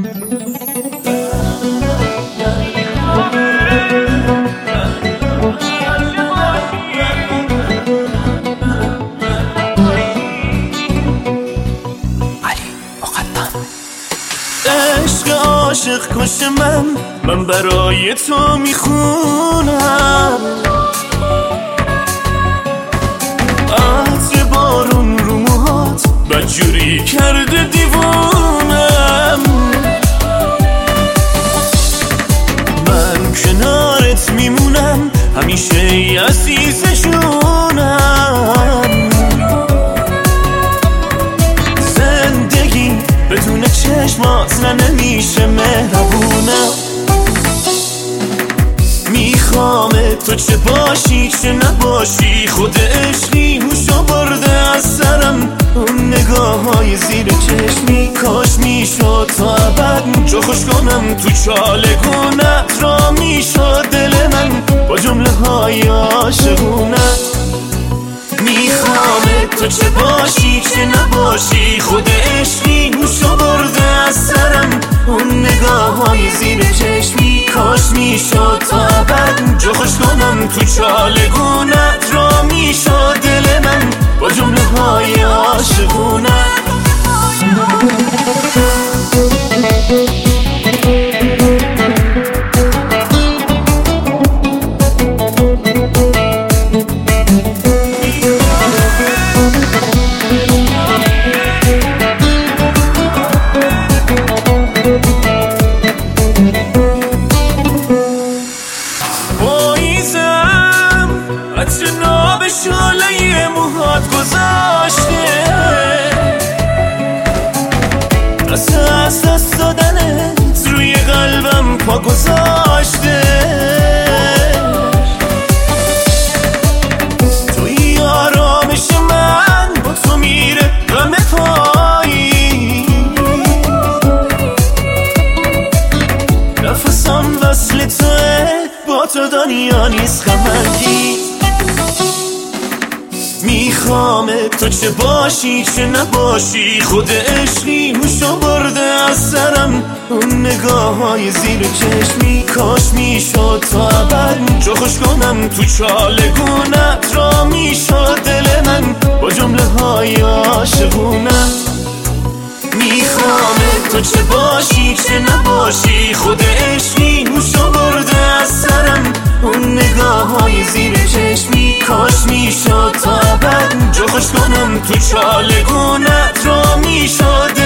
عشق عاشق کش من برای تو میخونم، عطر بارون رو موهات بدجوری کرده دیوونم. من کنارت میمونم همیشه ای عزیز جونم. زندگی بدون چشمات نه نمیشه مهربونم. میخوام تو چه باشی چه نباشی، خود عشقی هوشو برده از سرم. اون نگاه های زیر چشمی کاش میشد تا ابد جا خوش کنم تو چالگونت را میشد دل من با جمله های عاشقونه. میخوام تو چه باشی چه نباشی، خود عشقی هوشو برده از سرم. اون نگاه های زیر چشمی کاش میشد تا ابد جا خوش کنم تو چالگونت را میشد دل من با جمله های عاشقونه. عطر ناب شاله موهات گذاشته، دست از دست دادنت روی قلبم پا گذاشته. توی آرامش من با تو میره غم پایی، نفسم وصل توه با تو دنیا نیست غمگی. میخوام تو چه باشی چه نباشی، خود عشقی هوشو برده از سرم. اون نگاه های زیر چشمی کاش میشد تا ابد جا خوش کنم تو چالگونت را میشد دل من با جمله های عاشقونه. میخوام تو چه باشی چه نباشی، خود عشقی هوشو برده از سرم. اون نگاه های زیر چشمی کاش میشد تا ابد جا خوش کنم تو چالگونت را میشد